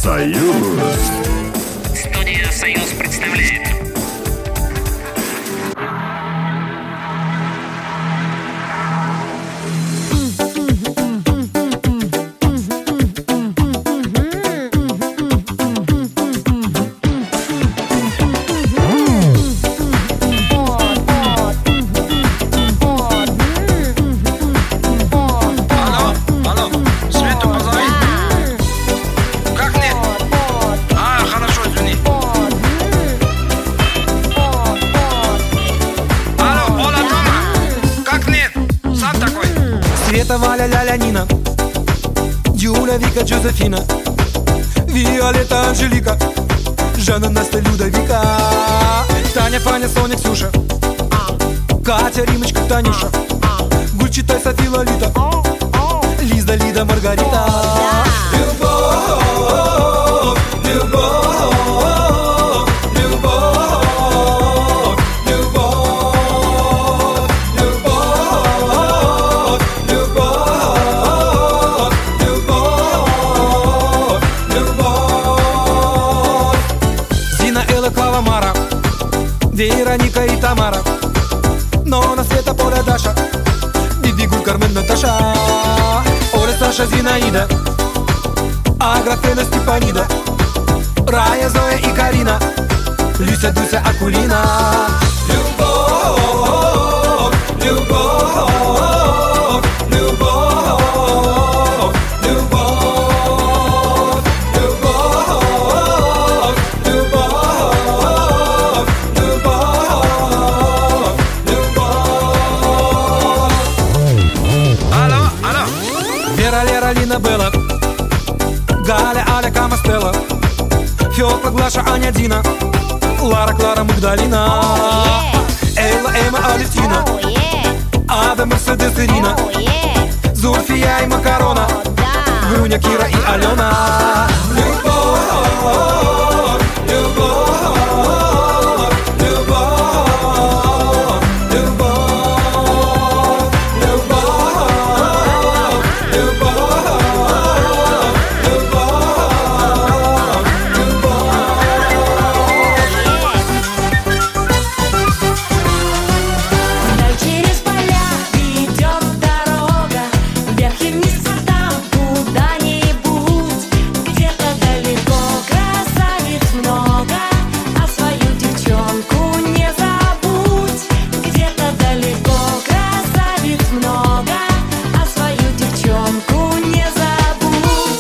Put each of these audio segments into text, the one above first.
Союз. Студия «Союз» представляет. Света, Валя, Ляля, Нина, Юля, Вика, Джозефина, Виолетта, Анжелика, Жанна, Настя, Люда, Вика, Таня, Фаня, Соня, Ксюша, Катя, Римочка, Танюша, Гульчитай, Софи, Лолита, Лиза, Лида, Маргарита. Любовь, любовь, любовь, любовь, любовь, любовь, любовь, любовь. Зина, Элла, Клава, Мара, Вероника и Тамара, Нона, Света, Поля, Даша, Биби, Гуль, Кармен, Наташа, Оля, Саша, Зинаида, Аграфена, Степанида, Рая, Зоя и Карина, Люся, Дуся, Акулина. Любовь, любовь, любовь, любовь, любовь, любовь, любовь, любовь. Алло, алло. Вера, Лера, Лина, Белла, Галя, Аля, Кама, Стелла, Фёкла, Глаша, Аня, Дина, Лара, Клара, Магдалина, Элла, Эмма, Алевтина, Ада, Мерседес, Ирина, Зульфия и Макарона, Груня, Кира и Алена. Любовь, любовь, любовь, любовь, любовь, Вдаль через поля ведет дорога, вверх и вниз там куда-нибудь. Где-то далеко красавиц много, а свою девчонку не забудь. Где-то далеко красавиц много, а свою девчонку не забудь.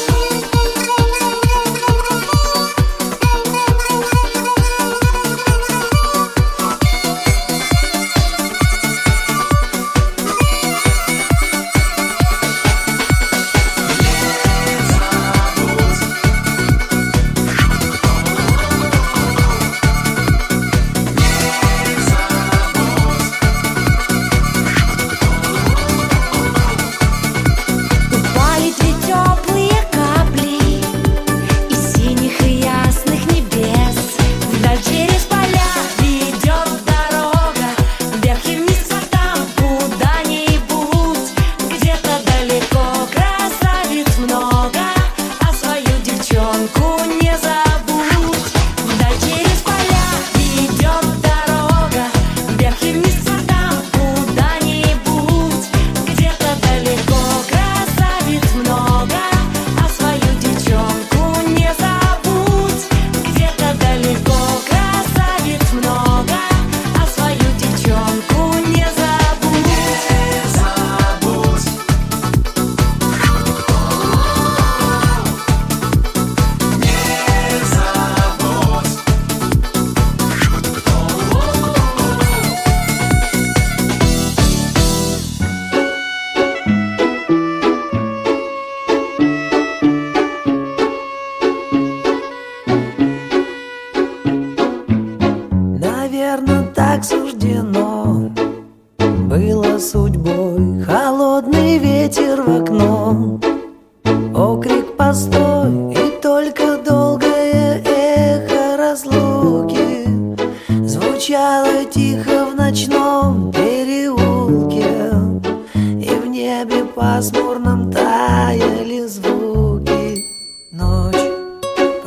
Упали две теплые капли из синих и ясных небес. Вдаль через поля ведет дорога, вверх и вниз там куда-нибудь. Где-то далеко красавиц много, а свою девчонку не забудь. Вдаль через поля ведет дорога, вверх и вниз там куда-нибудь. Где-то далеко красавиц много, а свою девчонку не забудь. Где-то далеко красавиц много, а свою девчонку не забудь. Наверно, так суждено было судьбой. Холодный ветер в окно, окрик «постой!» И только долгое эхо разлуки звучало тихо в ночном переулке, и в небе пасмурном таяли звуки. Ночь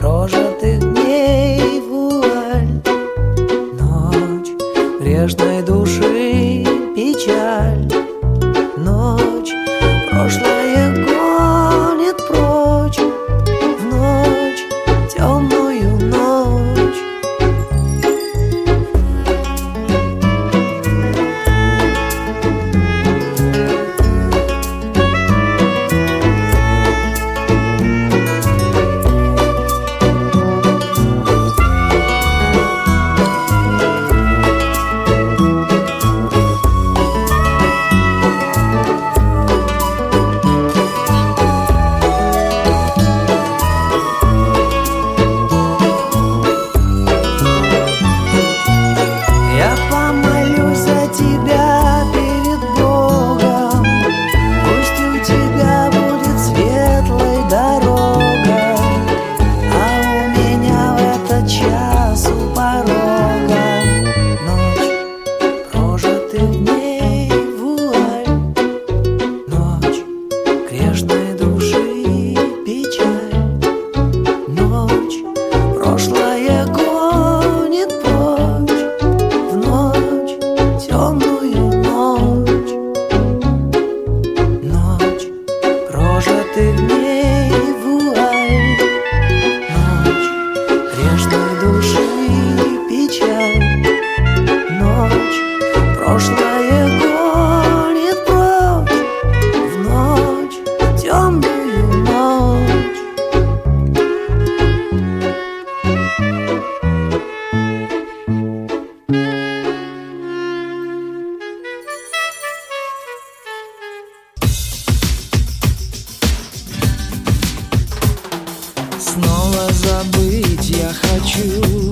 я хочу.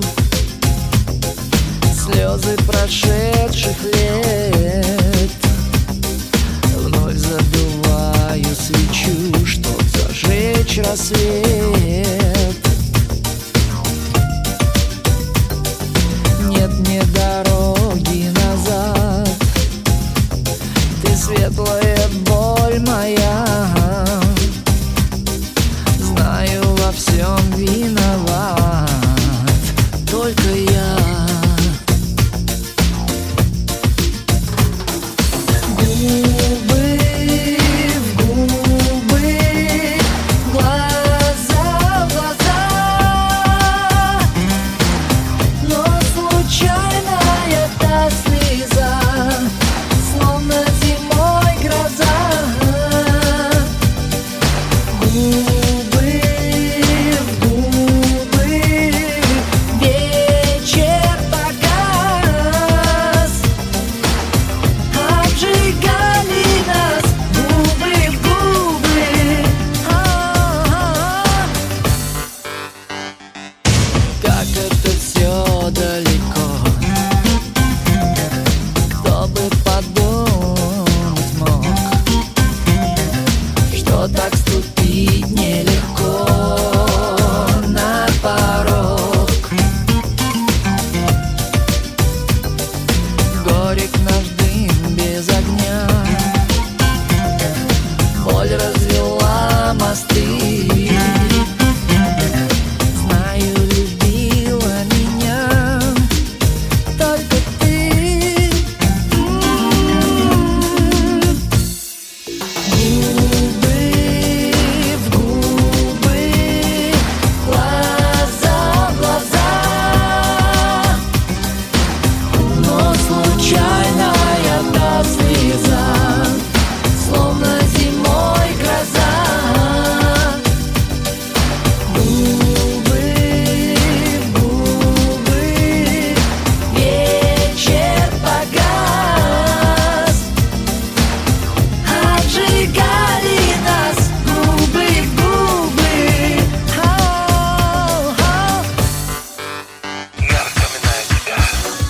Слезы прошедших лет вновь задуваю свечу, чтоб зажечь рассвет. Нет мне дороги назад, ты светлая боль моя. Знаю, во всем виноват только я. Губы в губы, глаза в глаза, но случайная та слеза, словно зимой гроза. Губы в губы, вечер погас, обжигали нас губы в губы. Как это все далеко, кто бы подумать мог, что так ступить нелегко на порог. Горек наш дым без огня, боль развела мосты. Знаю, любила меня только ты. Губы в губы, глаза в глаза, но случайная та слеза, словно зимой гроза. Губы в губы, вечер погас, обжигали нас губы в губы. Я вспоминаю тебя.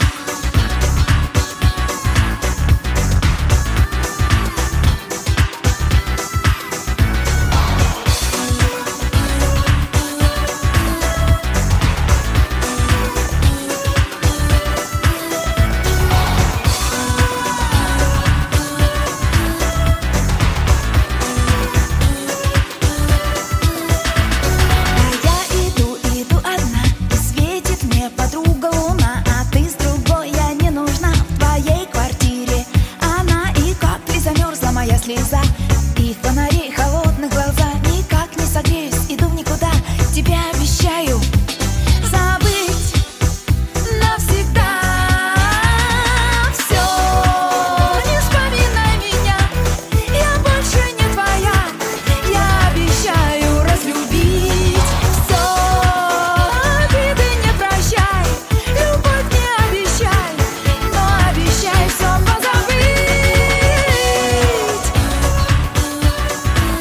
Я иду одна, и светит мне подруга луна, а ты с другой, я не нужна в твоей квартире. Она и как ты замерзла, моя слеза, и фонари холодных глаза. Никак не согреюсь, иду в никуда, тебе обещаю забыть навсегда. Все, не вспоминай меня, я больше не твоя. Я обещаю разлюбить. Все, обиды не прощай, любовь не обещай, но обещай все позабыть.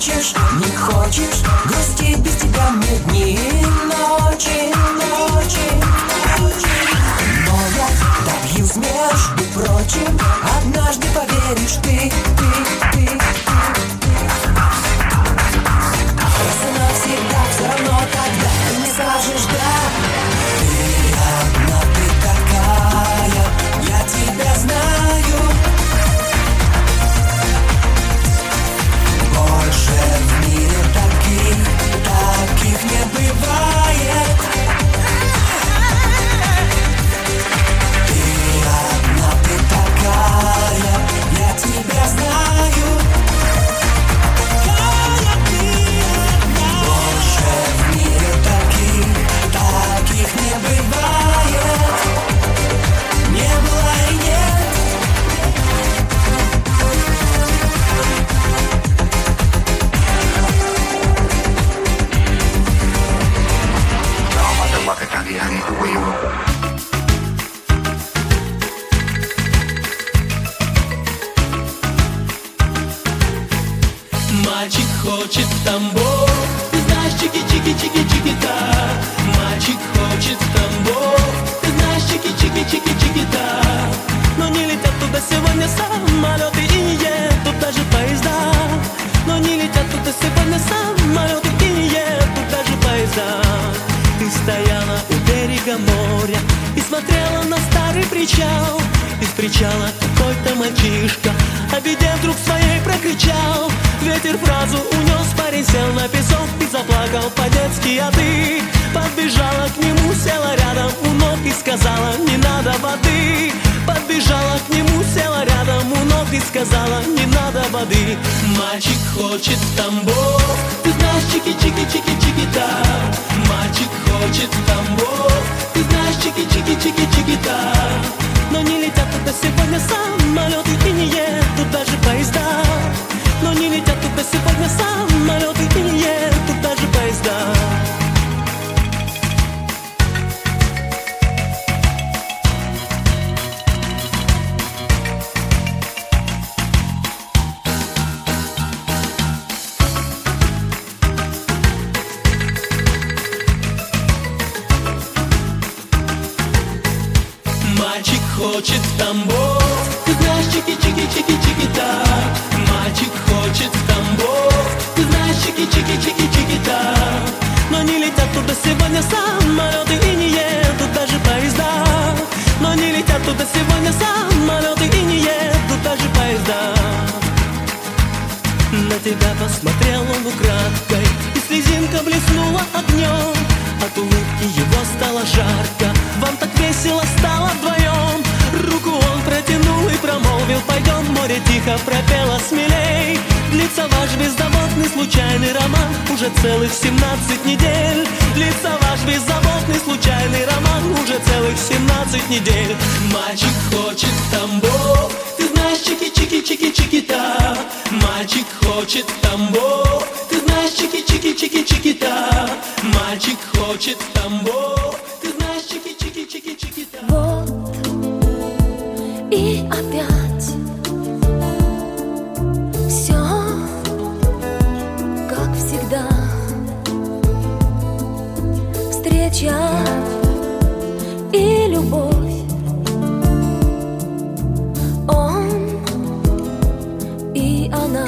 хочешь, не хочешь, грусти без тебя мне дни и ночи, ночи. Но я добьюсь, между прочим, однажды поверишь ты. Раз и навсегда, все равно тогда ты мне скажешь да. Ты одна, ты такая, я тебя знаю. Больше в мире таких не бывает. Ты одна, ты такая, я тебя знаю. Больше в мире таких не бывает. Не было и нет. Мальчик хочет тамбов, ты знаешь, чики-чики-чики-чики-та. Мальчик хочет тамбов, ты знаешь, чики-чики-чики-чики-та. Но не летят туда сегодня самолеты и не едут даже поезда. Но не летят туда сегодня самолеты и не едут даже поезда. Ты стояла у берега моря и смотрела на старый причал. Из причала какой-то мальчишка о беде вдруг своей прокричал. Ветер фразу унес, парень сел на песок и заплакал по-детски, а ты подбежала к нему, села рядом у ног и сказала: не надо воды. Подбежала к нему, села рядом у ног и сказала: не надо воды. Мальчик хочет тамбов, ты знаешь, чики-чики-чики-чики-та. Мальчик хочет тамбов, ты знаешь, чики-чики-чики-чики-та. Но не летят туда сегодня самолеты и не едут даже поезда. Но не летят туда сегодня самолеты и не едут даже поезда. Мальчик хочет тамбов, ты знаешь, чики-чики-чики-чики-та. Мальчик хочет тамбов, ты знаешь, чики-чики-чики-чики-та. Но не летят туда сегодня самолеты и не едут даже поезда. Но не летят туда сегодня самолеты и не едут даже поезда. На тебя посмотрел он украдкой, и слезинка блеснула огнем. От улыбки его стало жарко, вам так весело стало вдвоем. Руку он протянул и промолвил: пойдем, море тихо пропело смелей. Длится ваш беззаботный случайный роман уже целых 17 недель. Длится ваш беззаботный случайный роман уже целых 17 недель. Мальчик хочет тамбов, ты знаешь, чики-чики-чики-чики-та. Мальчик хочет тамбов, ты знаешь, чики-чики-чики-чики-та. Мальчик хочет тамбов, ты знаешь, чики-чики-чики-чики-та. Вот и опять все как всегда. Встреча и любовь, он и она.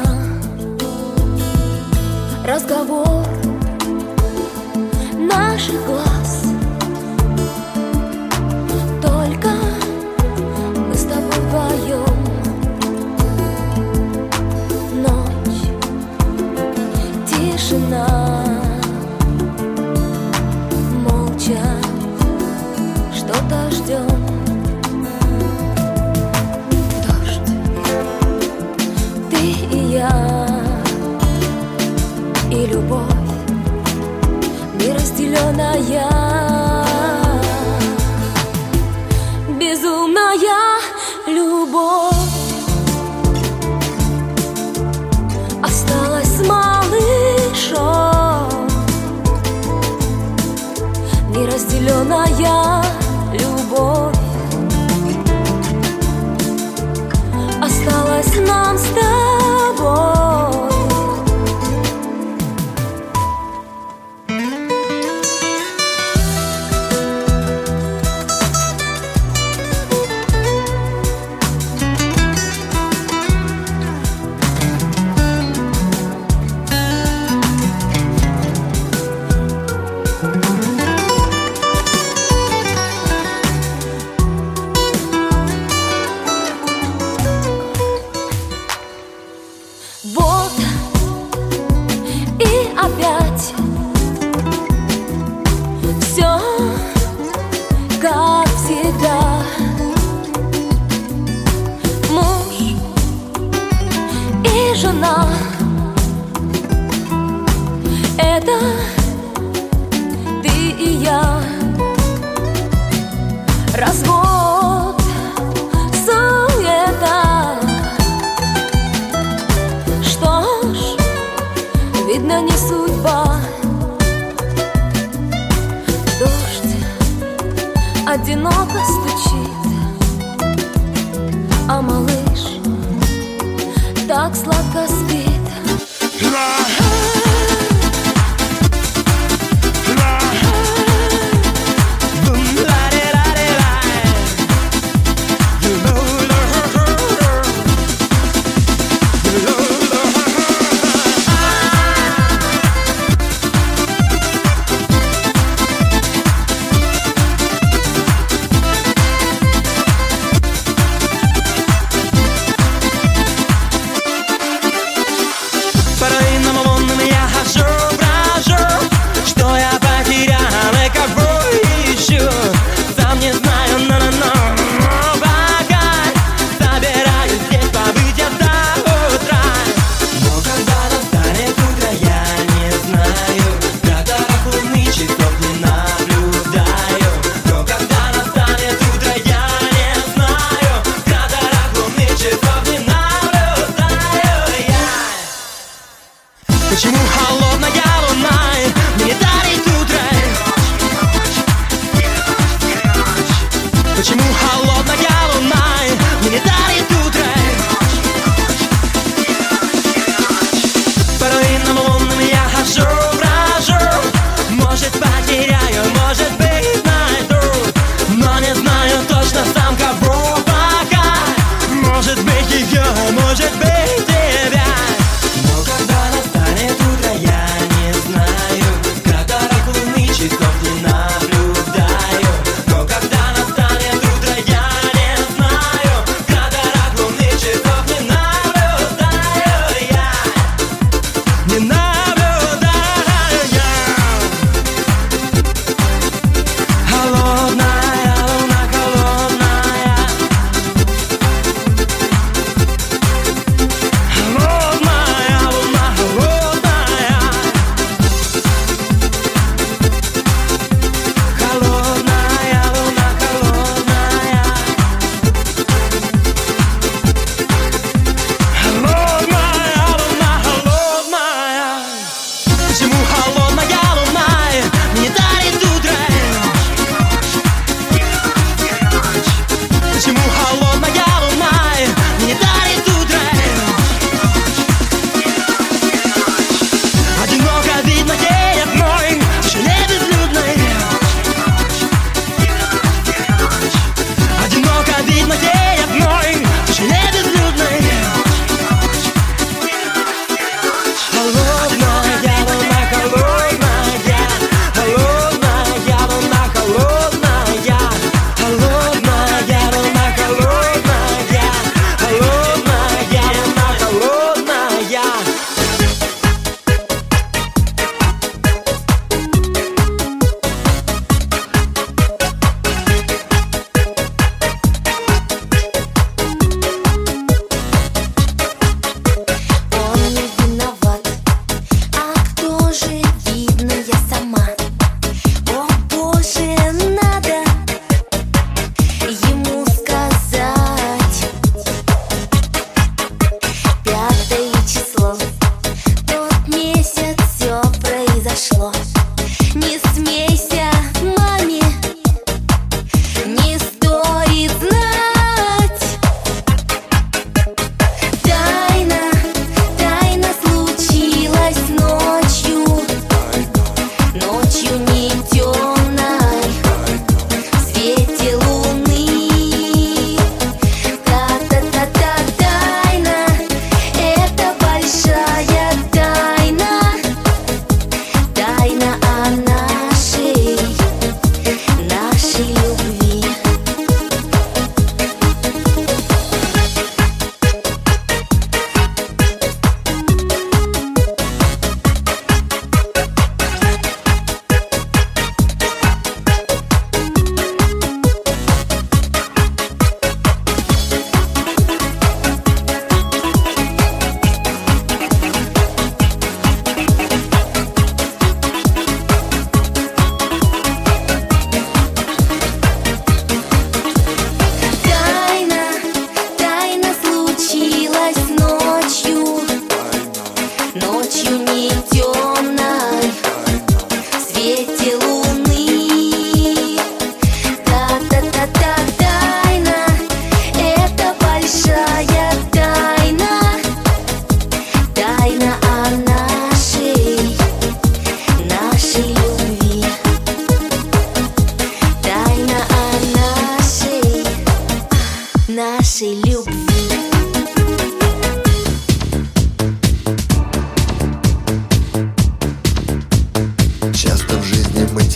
Разговор наших глаз, только мы с тобой вдвоем. Ночь, тишина, молча что-то ждем. Дождь, ты и я, и любовь неразделенная, безумная любовь. тишина. Это ты и я. Развод, суета. Что ж, видно, не судьба. Дождь одиноко стучит, а малыш так сладко спит. Почему холодная луна мне дарит утро? Почему холодная луна мне дарит утро? Порой на лунном я хожу, брожу. Может, потеряю, может быть, найду, но не знаю точно сам кого пока. Может быть, ее, может быть, тебя.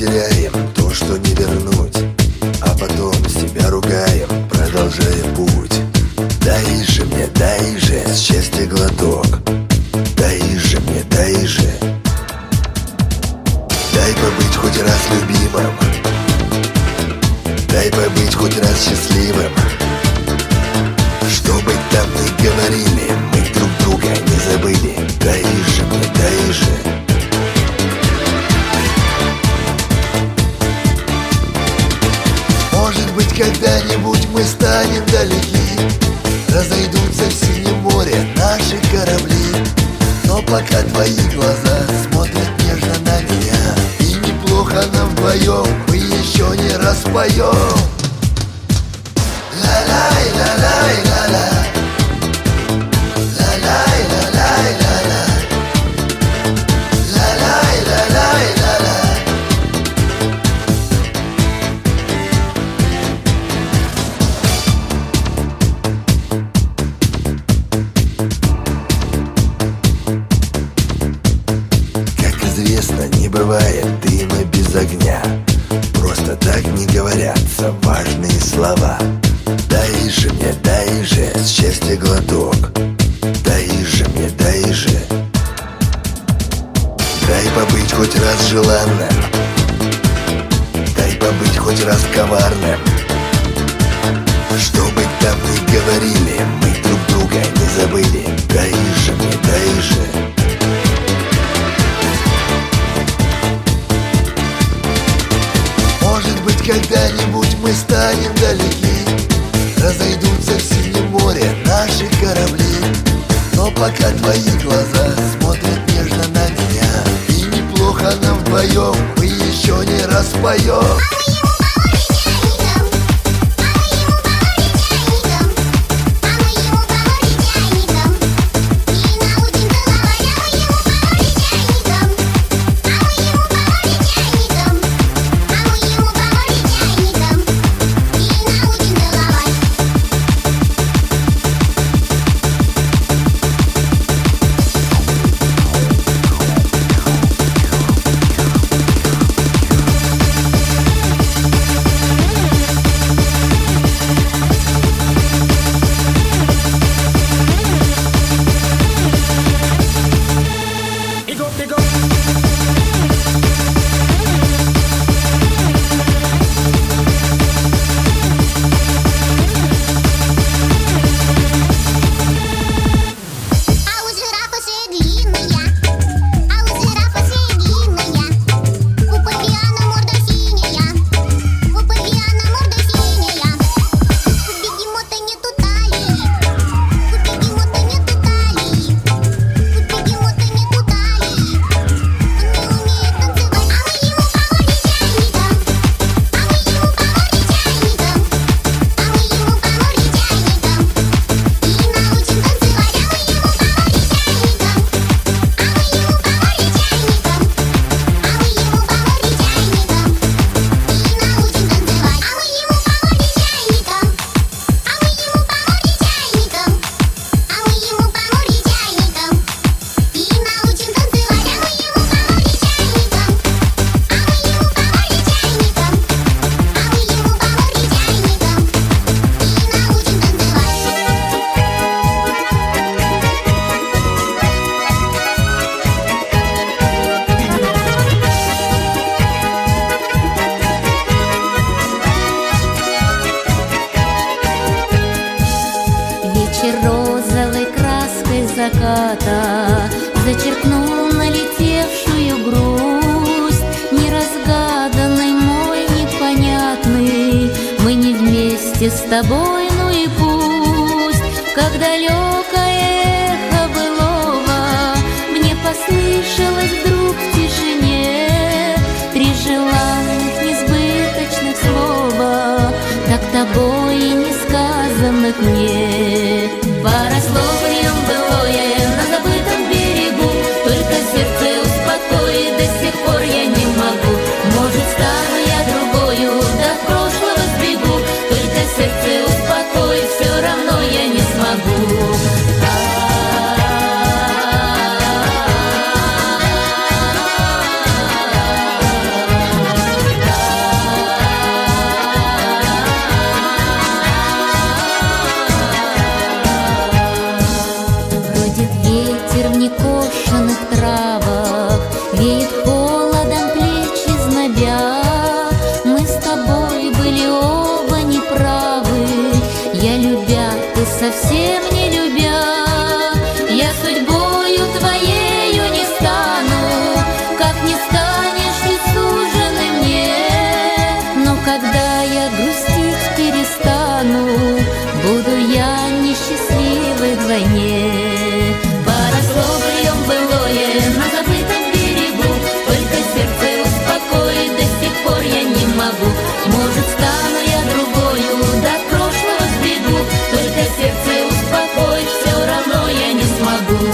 теряем то, что не вернуть, а потом себя ругаем, продолжая путь. Дай же мне, дай же счастье глоток, дай же мне, дай же. Дай побыть хоть раз любимым, дай побыть хоть раз счастливым. Что бы там ни говорили, мы друг друга не забыли. Дай же мне, дай же. Может быть, когда-нибудь мы станем далеки, разойдутся в синем море наши корабли. Но пока твои глаза смотрят нежно на меня, и неплохо нам вдвоем, мы еще не раз поем. Ла-лай, ла-лай, ла-лай, ла-лай, ла-лай, ла-лай, ла-лай, ла-лай, ла-лай. Как известно, не бывает дыма без огня. Просто так не говорятся важные слова. Дай же мне, дай же счастье глоток, дай же мне, дай же. Дай побыть хоть раз желанным, дай побыть хоть раз коварным. Что бы там ни говорили, мы друг друга не забыли. Дай же мне, дай же. Может быть, когда-нибудь мы станем далеки, разойдутся в синем море наши корабли. Но пока твои глаза смотрят нежно на меня, и неплохо нам вдвоем, мы еще не раз поем. заката зачеркнул налетевшую грусть. Неразгаданный мой, непонятный, мы не вместе с тобой, ну и пусть. Как далекое эхо былого мне послышалось вдруг в тишине три желанных несбыточных слова, так тобой и несказанных мне. Пара слов в нем былое на забытом берегу, только сердце успокоит, до сих пор я не могу. Может, стану я другою, до прошлого сбегу, только сердце успокоит, все равно я не смогу. войне. Поросло быльем былое на забытом берегу, только сердце успокоить до сих пор я не могу. Может, стану я другою, до прошлого сбегу, только сердце успокоить все равно я не смогу.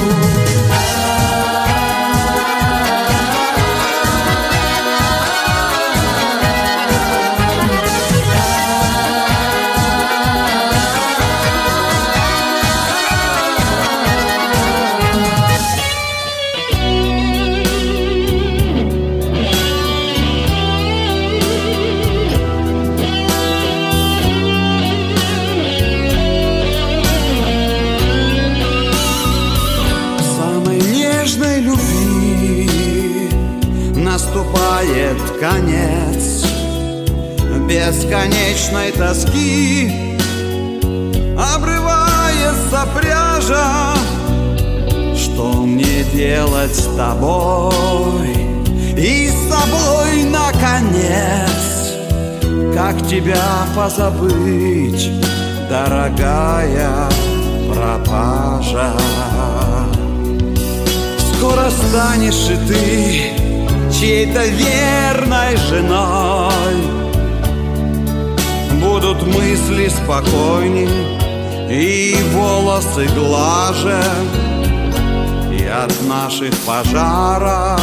Наступает конец бесконечной тоски, обрывается пряжа. Что мне делать с тобой и с собой, наконец? Как тебя позабыть, дорогая пропажа? Скоро станешь и ты чьей-то верной женой, будут мысли спокойней и волосы глаже, и от наших пожаров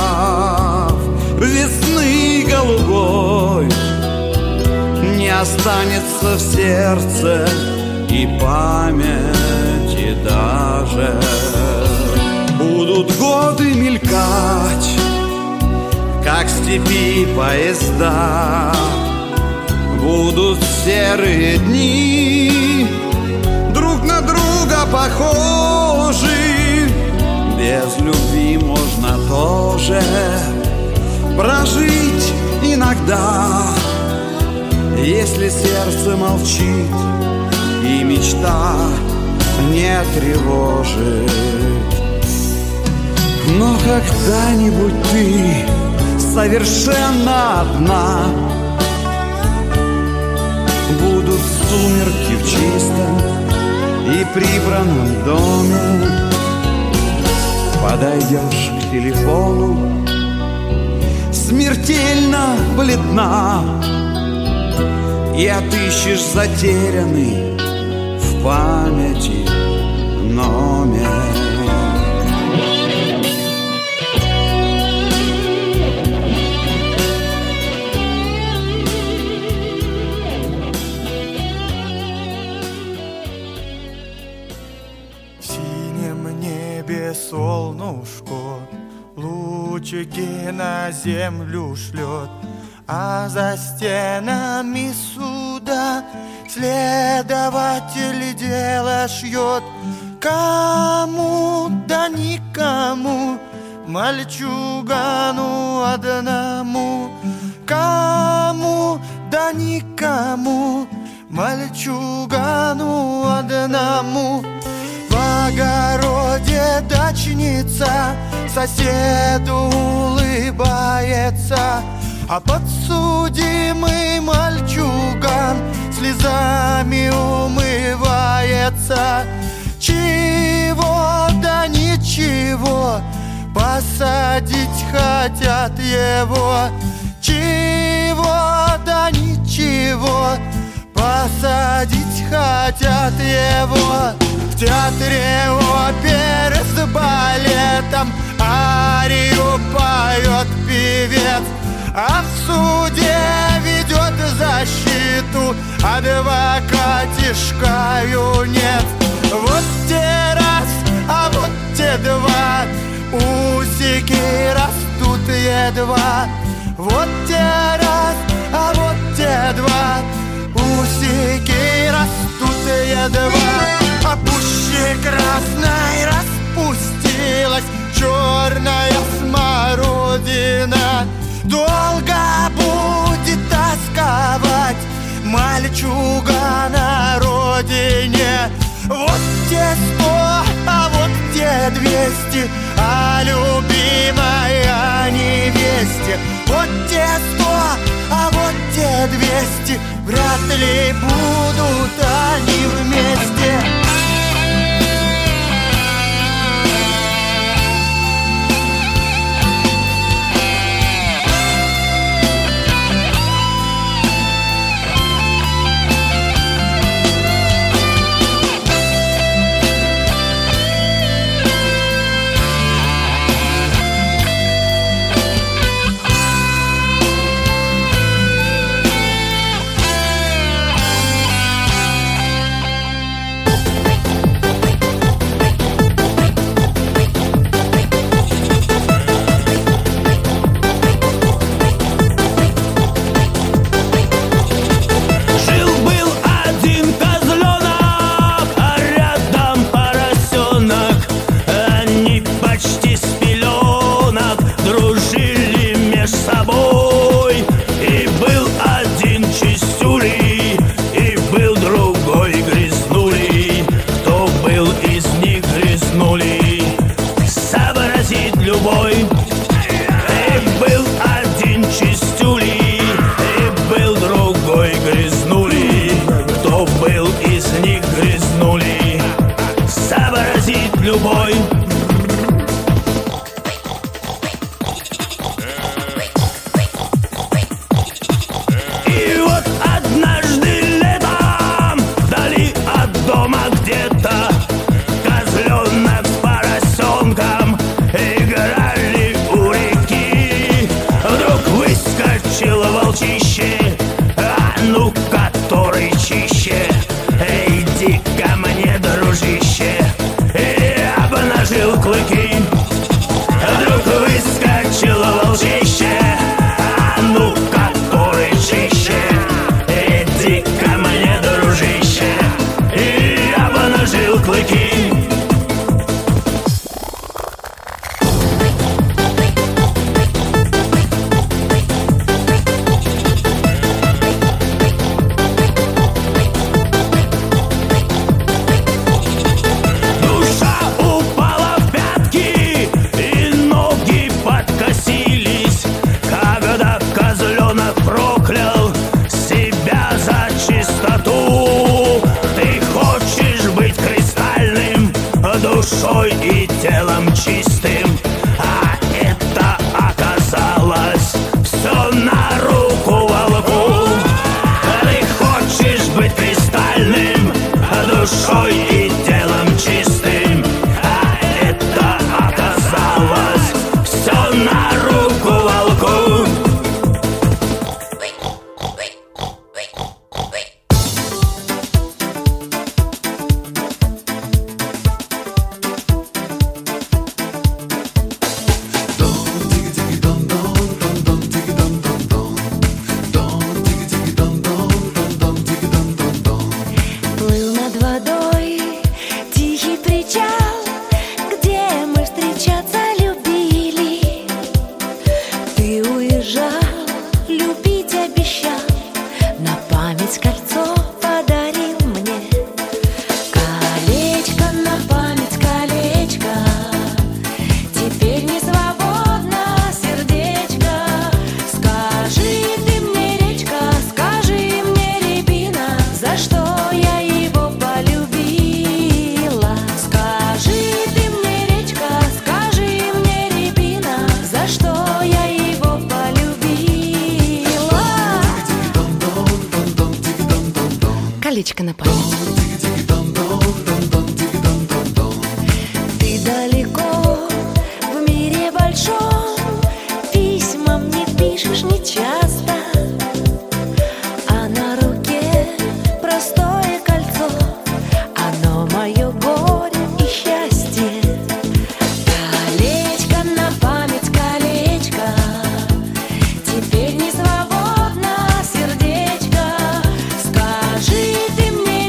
весны голубой не останется в сердце и памяти даже. Будут годы мелькать, как в степи поезда, будут серые дни, друг на друга похожи. Без любви можно тоже прожить иногда, если сердце молчит и мечта не тревожит. Но когда-нибудь ты совершенно одна, будут сумерки в чистом и прибранном доме. Подойдешь к телефону, смертельно бледна, и отыщешь затерянный в памяти номер. Солнышко лучики на землю шлет, а за стенами суда следователь дело шьет. Кому да никому, мальчугану одному. Кому да никому, мальчугану одному. В огороде дачница соседу улыбается, а подсудимый мальчуган слезами умывается. Чего да ничего, посадить хотят его. Чего да ничего, посадить хотят его. В театре оперы с балетом арию поет певец, а в суде ведет защиту адвокатишка юнец. Вот те раз, а вот те два, усики растут едва. Вот те раз, а вот те два, усики растут едва. А пуще красной распустилась черная смородина. Долго будет тосковать мальчуга на родине. Вот те 100, а вот те 200, а любимой невесте. Вот те 100, а вот те 200, вряд ли будут они вместе. в любой. И вот однажды летом вдали от дома где-то козленок с поросенком играли у реки. Вдруг выскочил волчище, а ну который чище. Иди ко мне, дружище, и обнажил клыки. Вдруг выскочил волчище, а ну который чище. Иди ко мне, дружище, и обнажил клыки. Душой и телом чистым, а это оказалось все на руку волку. Ты хочешь быть кристальным, душой и телом чистым, а это оказалось все на руку волку. Колечко на память. Ты далеко в мире большом, письма мне пишешь нечасто, а на руке простое кольцо, оно мое горе и счастье. Колечко на память, колечко, теперь не свободно сердечко. Скажи ты мне,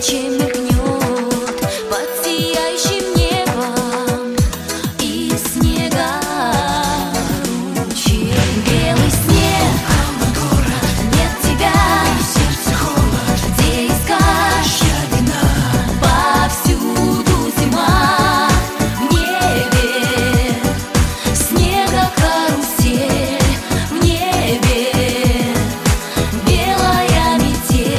ночи мигнет под сияющим небом и снега ручей. Белый снег, нет тебя, сердце холод, где искать вина, повсюду зима в небе, снега карусель в небе, белая метель.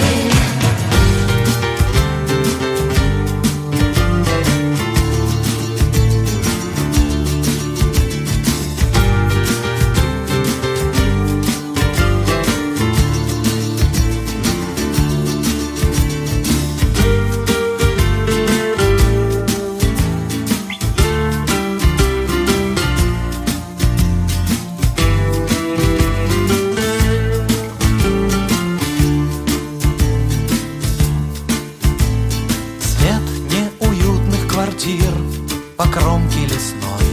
Свет неуютных квартир по кромке лесной.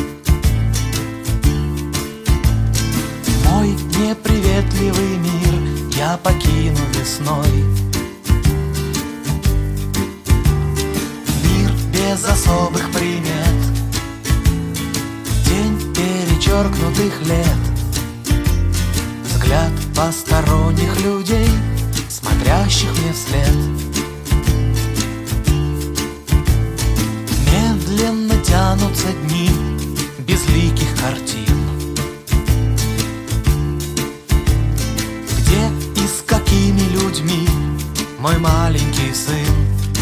Мой неприветливый мир я покину весной. Мир без особых примет, день перечеркнутых лет, взгляд посторонних людей, смотрящих мне вслед. Медленно тянутся дни безликих картин, где и с какими людьми мой маленький сын.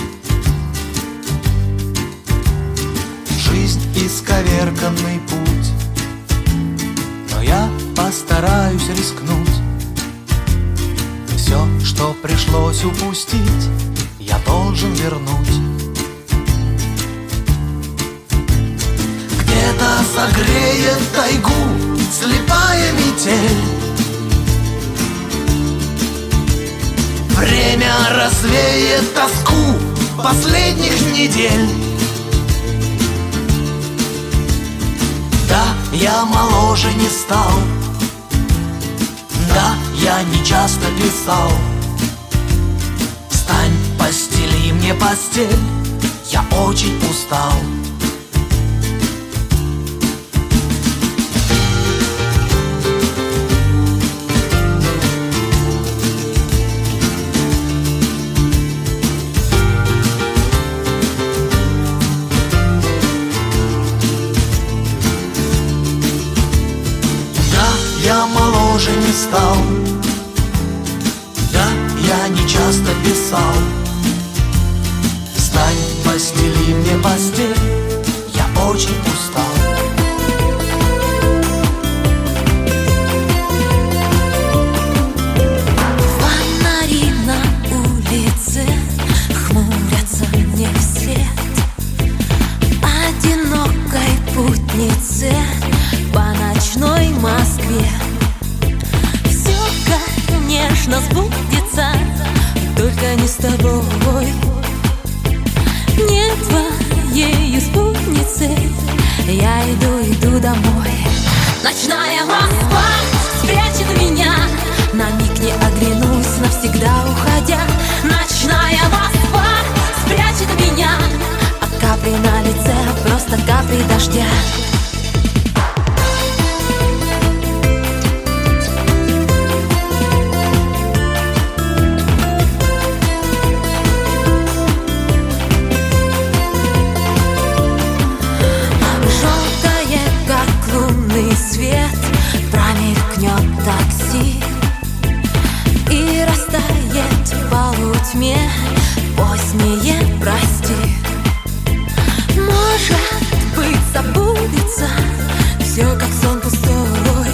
Жизнь исковерканный путь, но я постараюсь рискнуть. Все, что пришлось упустить, я должен вернуть. Где-то согреет тайгу слепая метель. Время развеет тоску последних недель. Да, я моложе не стал, да, я не часто писал. Встань, постели мне постель, я очень устал. Я моложе не стал, да, я не часто писал. Встань, постели мне постель, я очень устал. Фонари на улице хмурятся мне вслед, одинокой путнице по ночной Москве. Все, конечно, сбудется, только не с тобой. Не твоею спутницей я иду домой. Ночная Москва спрячет меня, на миг не оглянусь, навсегда уходя. Ночная Москва спрячет меня от капли на лице, просто капли дождя. Свет промелькнет такси и растает в полутьме позднее прости. Может быть, забудется все, как сон пустой.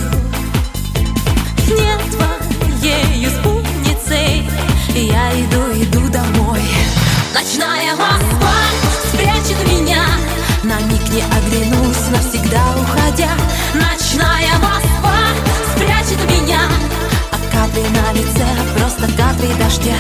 Не твоею спутницей я иду домой. Ночная Москва спрячет меня, на миг не оглянусь, навсегда уходя. Ночная Москва спрячет меня от капли на лице, просто капли дождя.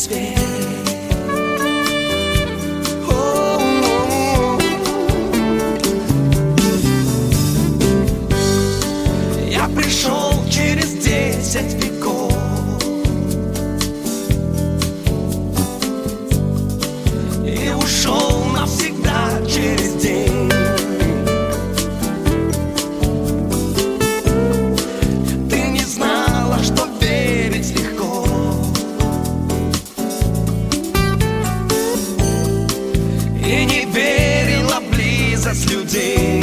свет. Я пришел через 10 веков, и ушел навсегда через день. Ты не знала, что верить легко, и не верила в близость людей.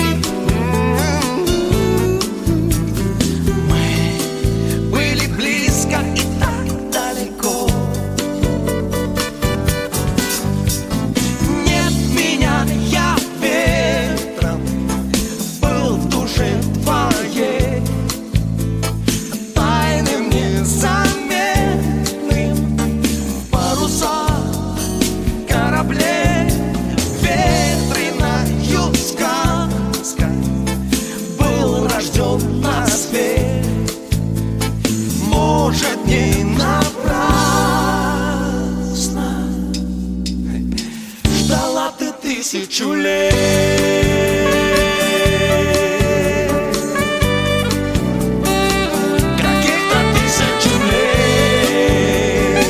Мы были близко и так далеко. Нет меня, я ветром был в душе твоей, тайным незаметным паруса кораблей, ветреною сказкой был рожден на свет. Может, не напрасно ждала ты 1000 лет. Каких-то 1000 лет.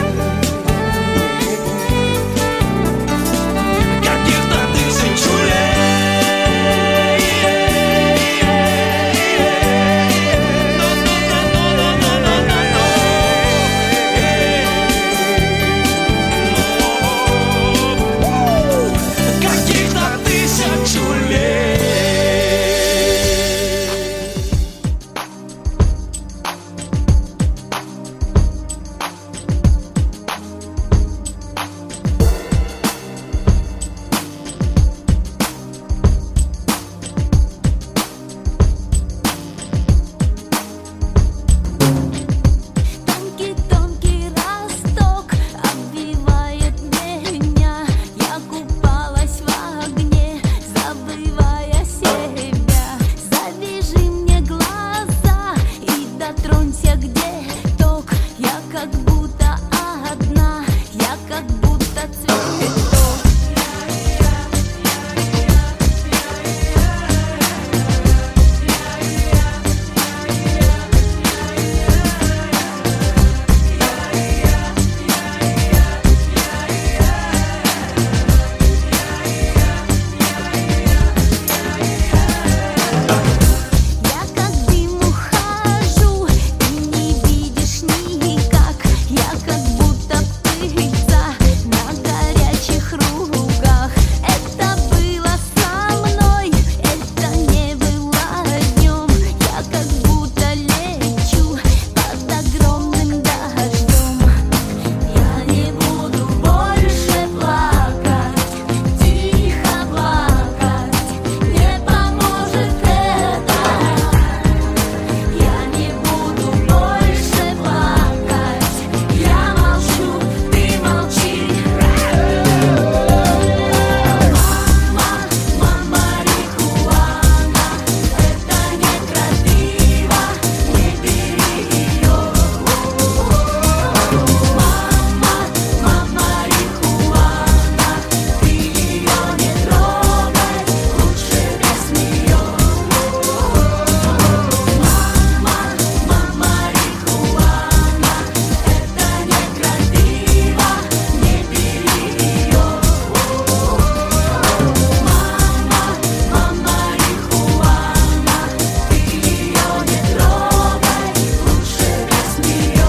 Каких-то 1000 лет. Каких-то 1000 лет. Тонкий-тонкий росток обвивает меня. Я купалась в огне, забывая себя. Завяжи мне глаза и дотронься, где ток. Я как будто одна, я как будто цветок. Я как дым ухожу, ты не видишь никак. Я как будто птица на горячих руках. Это было со мной, это не было днем. Я как будто лечу под огромным дождем. Я не буду больше плакать, тихо плакать, не поможет это. Я не буду больше плакать, я молчу, ты молчи. Мама, марихуана, это некрасиво, не бери ее. Мама, марихуана, ты ее не трогай, лучше без нее. Мама, марихуана, это некрасиво, не бери ее. Мама, марихуана, ты ее не трогай, лучше без нее.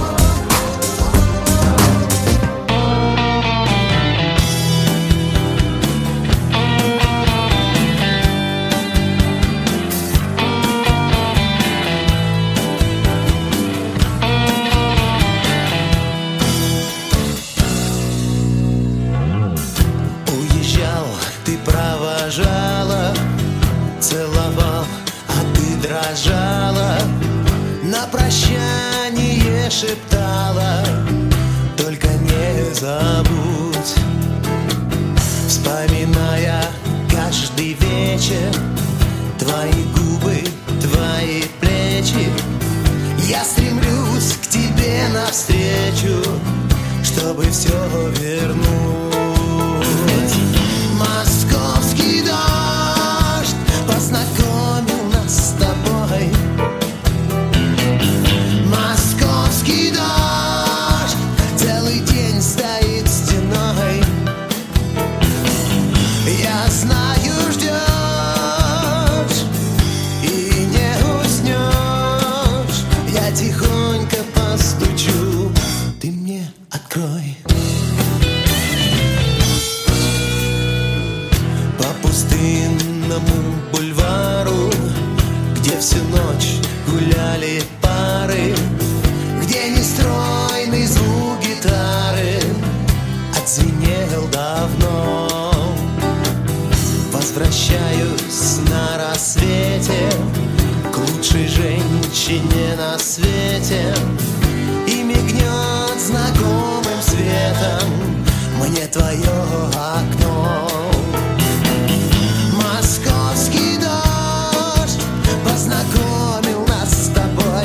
Уезжал, ты провожала, целовал, а ты дрожала. На прощание шептала, только не забудь. Вспоминая каждый вечер твои губы, твои плечи, я стремлюсь к тебе навстречу, чтобы все вернуть. Московский дождь познакомил нас с тобой. Московский дождь целый день стоит стеной. Я знаю, ждешь и не уснешь. Я тихонько постучу, ты мне открой. По пустынному бульвару, где всю ночь гуляли пары, где нестройный звук гитары отзвенел давно. Возвращаюсь на рассвете к лучшей женщине на свете, и мигнет знакомым светом мне твое окно. Московский дождь познакомил нас с тобой.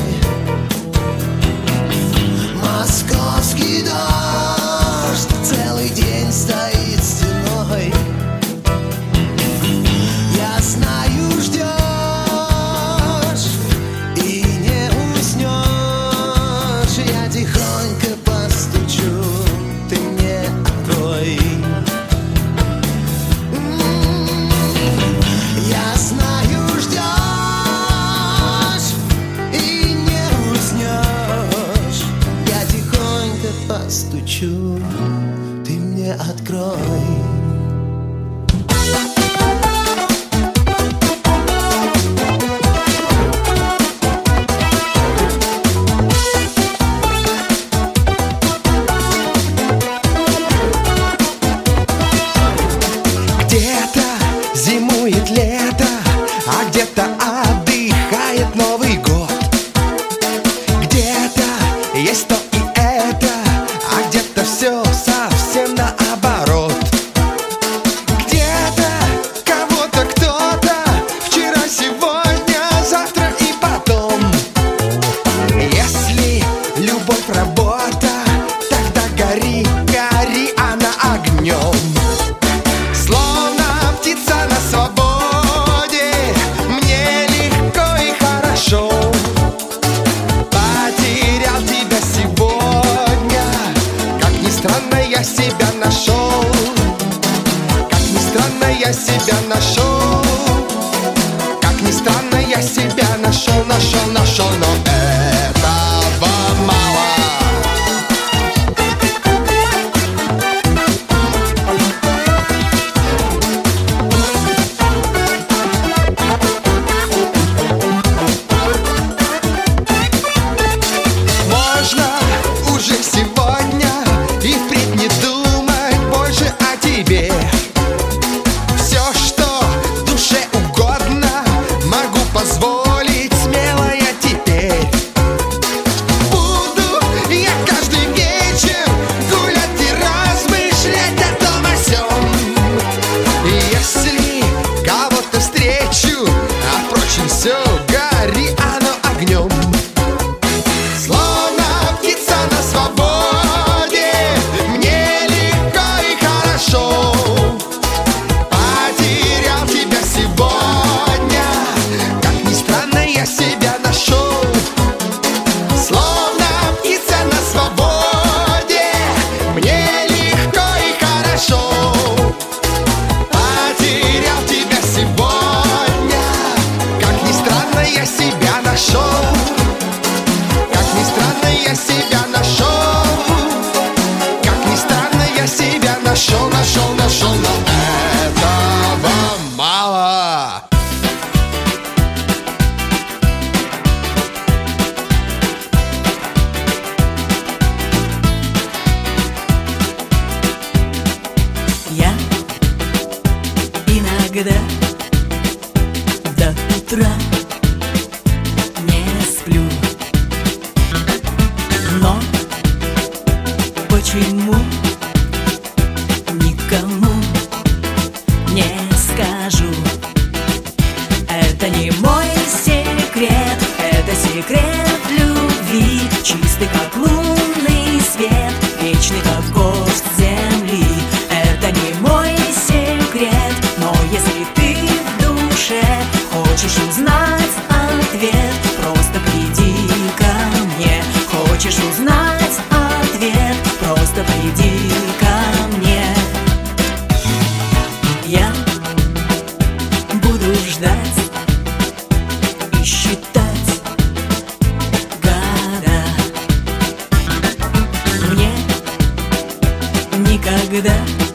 Московский дождь целый день стоит стеной. Я знаю, ждешь и не уснешь. Я тихонько постучу, ты мне открой. Я знаю, ждешь и не уснешь. Я тихонько постучу, ты мне открой. Где-то зимует лето, а где-то отдыхает Новый год. Где-то есть то и это, а где-то все совсем наоборот. Где-то кого-то кто-то вчера, сегодня, завтра и потом. Если любовь работа, тогда гори, гори она огнем. Словно птица на свободе, мне легко и хорошо. Потерял тебя сегодня, как ни странно я себя нашел. Как ни странно я себя нашел. Как ни странно я себя нашел, нашел, нашел, но этого мало. Можно уже сегодня и впредь не думать больше о тебе. Все, что душе угодно, могу позволить смело я теперь. Буду я каждый вечер гулять и размышлять о том о сём. Если кого-то встречу, а впрочем все, гори оно огнем. Словно птица на свободе, мне легко и хорошо. Потерял тебя сегодня, как ни странно я себя нашел. Словно птица на свободе, мне легко и хорошо. Потерял тебя сегодня, как ни странно я себя нашел. Как ни странно я себя нашел. Как ни странно я себя нашел, нашел, нашел, но этого мало. Я иногда до утра не сплю. Но почему никому не скажу? Это не мой секрет, это секрет любви, чистый как лунный свет, вечный как город. никогда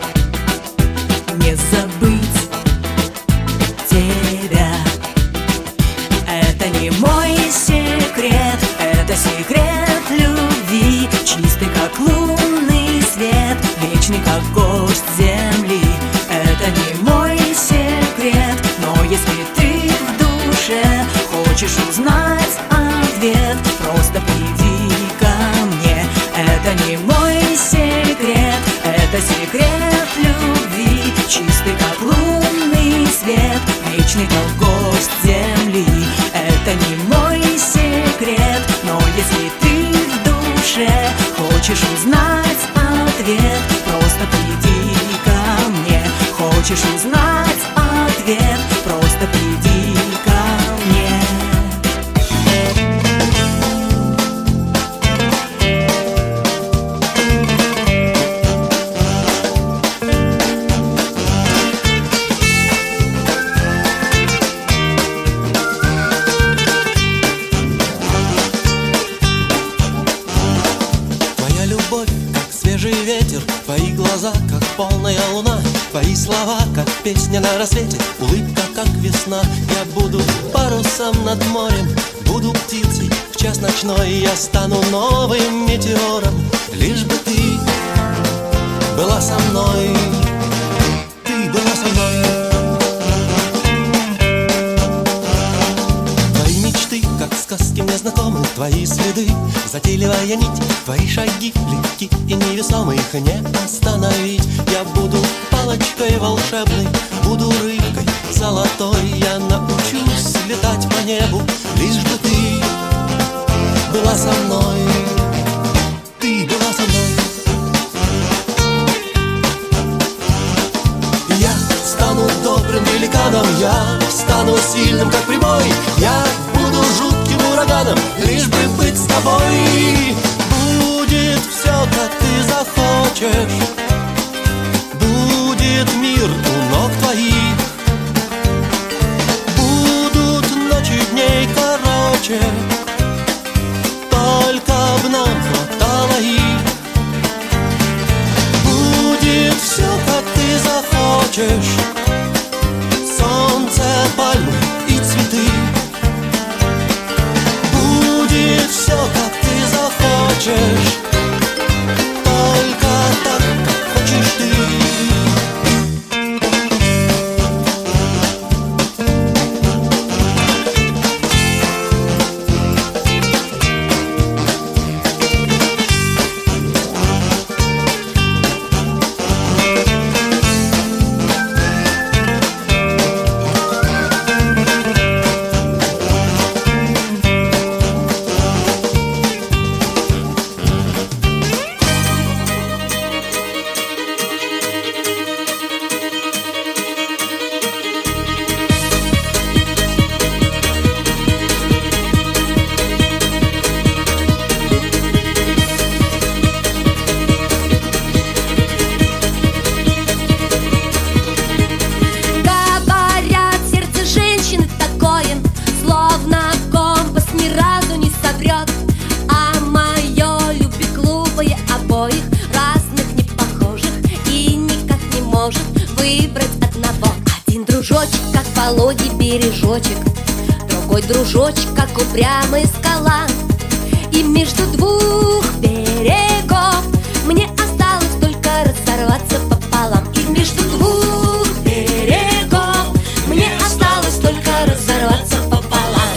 не забыть тебя. Это не мой секрет, это секрет любви, чистый как лунный свет, вечный как гость земли. Это не мой секрет, но если ты в душе хочешь узнать ответ, просто приди ко мне. Это не мой секрет, это секрет любви, чистый как лунный свет, вечный как гость земли. Это не мой секрет, но если ты в душе хочешь узнать ответ, просто приди ко мне. Хочешь узнать ответ, просто приди ко мне. Твоя любовь, как свежий ветер, твои глаза, как полная луна, твои слова, как песня на рассвете, улыбка, как весна. Я буду парусом над морем, буду птицей в час ночной. Я стану новым метеором, лишь бы ты была со мной. Ты была со мной. Твои мечты, как сказки мне знакомы, твои следы, затейливая нить, твои шаги легки и невесомы, их не остановить. Я буду палочкой волшебной, буду рыбкой золотой. Я научусь летать по небу, лишь бы ты была со мной. Ты была со мной. Я стану добрым великаном, я стану сильным, как прибой. Я буду жутким ураганом, лишь бы быть с тобой. Будет все, как ты захочешь, будет мир у ног твоих, будут ночи дней короче, только б нам хватало их. Будет все, как ты захочешь, солнце, пальмы и цветы. Будет все, как ты захочешь, только так, как хочешь ты. Бережочек, другой дружочек, как упрямая скала. И между двух берегов мне осталось только разорваться пополам. И между двух берегов мне осталось только разорваться пополам.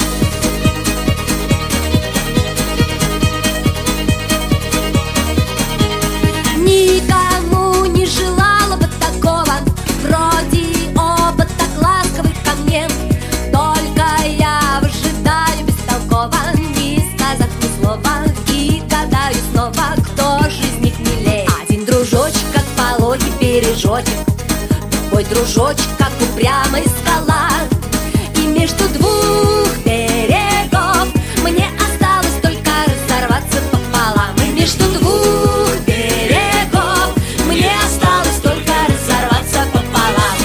Никому не желала бы такого, вроде оба так ласковы ко мне. Только я выжидаю бестолково, не сказав ни слова, и гадаю снова, кто же из них милее. Один дружочек, как пологий бережочек, другой дружочек, как упрямая скала. И между двух берегов мне осталось только разорваться пополам. И между двух берегов мне осталось только разорваться пополам.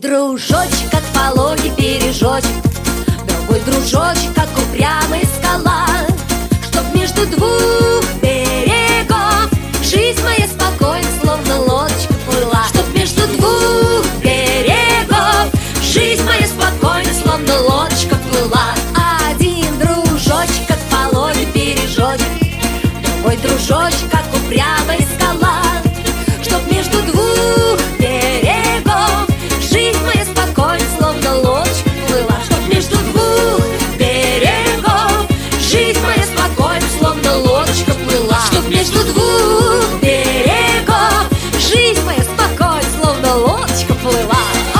дружочек, как пологий бережочек, другой дружочек, как упрямый скала. Чтоб между двух берегов жизнь моя спокойно, словно лодочка плыла. Чтоб между двух берегов жизнь моя спокойно, словно лодочка плыла. Один дружочек, как пологий бережочек, другой дружочек, как упрямый скала. Чтоб между двух берегов жизнь моя спокойно, словно лодочка плыла. Чтоб между двух берегов жизнь моя спокойно, словно лодочка плыла. Чтоб между двух берегов жизнь моя спокойно, словно лодочка плыла.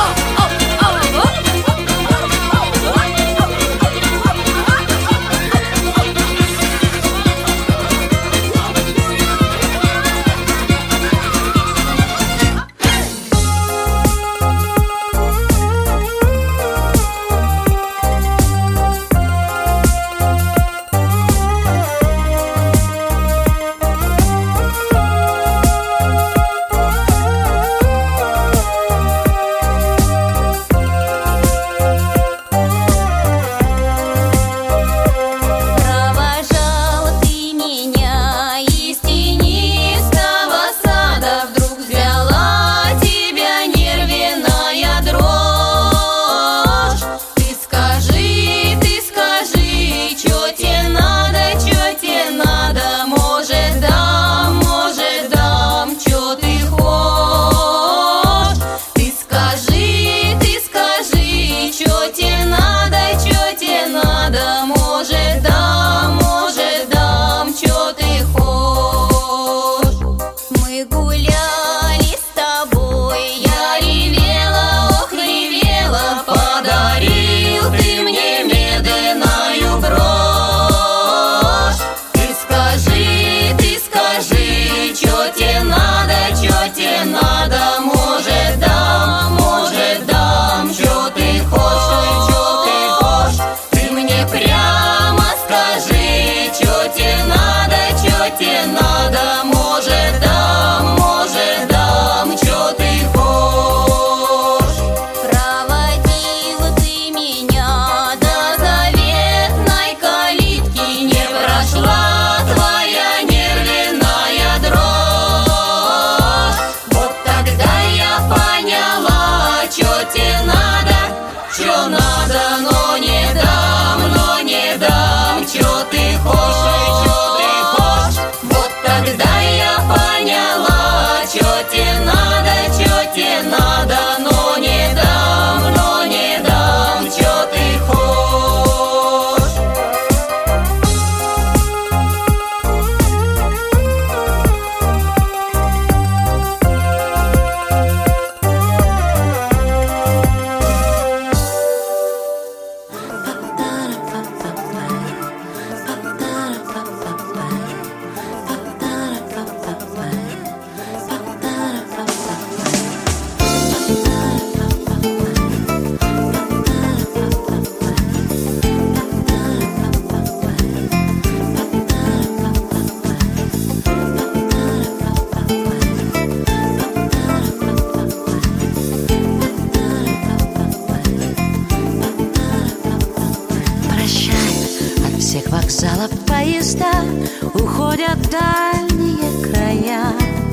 Вокзала поезда уходят в дальние края.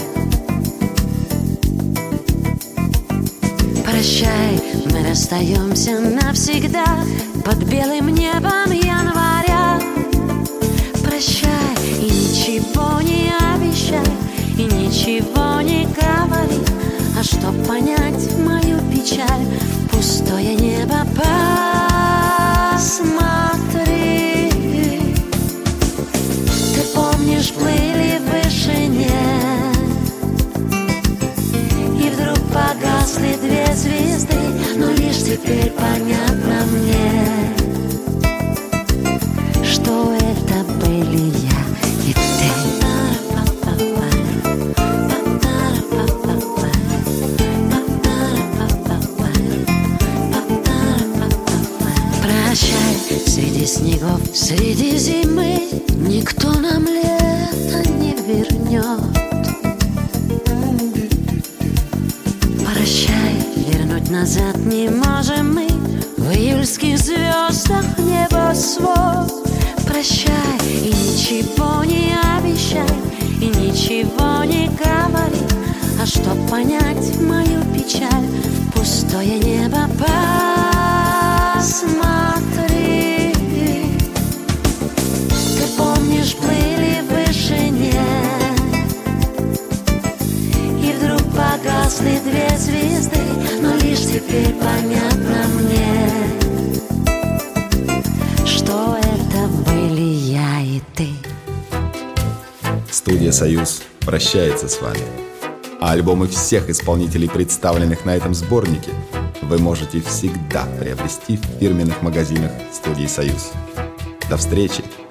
Прощай, мы расстаемся навсегда под белым небом января. Прощай и ничего не обещай, и ничего не говори. А чтоб понять мою печаль, пустое небо посмотри. Помнишь, плыли в вышине, и вдруг погасли две звезды, но лишь теперь понятно мне, что это были я и ты. Прощай, среди снегов, среди зимы никто нам лето не вернет. Прощай, вернуть Назад не можем мы в июльских звездах небосвод. Прощай и ничего не обещай, и ничего не говори. А чтоб понять мою печаль, пустое небо посмотри. Ты помнишь, плыли в вышине, и вдруг погасли две звезды, но лишь теперь понятно мне, что это были я и ты. Студия «Союз» прощается с вами. А альбомы всех исполнителей, представленных на этом сборнике, вы можете всегда приобрести в фирменных магазинах студии «Союз». До встречи!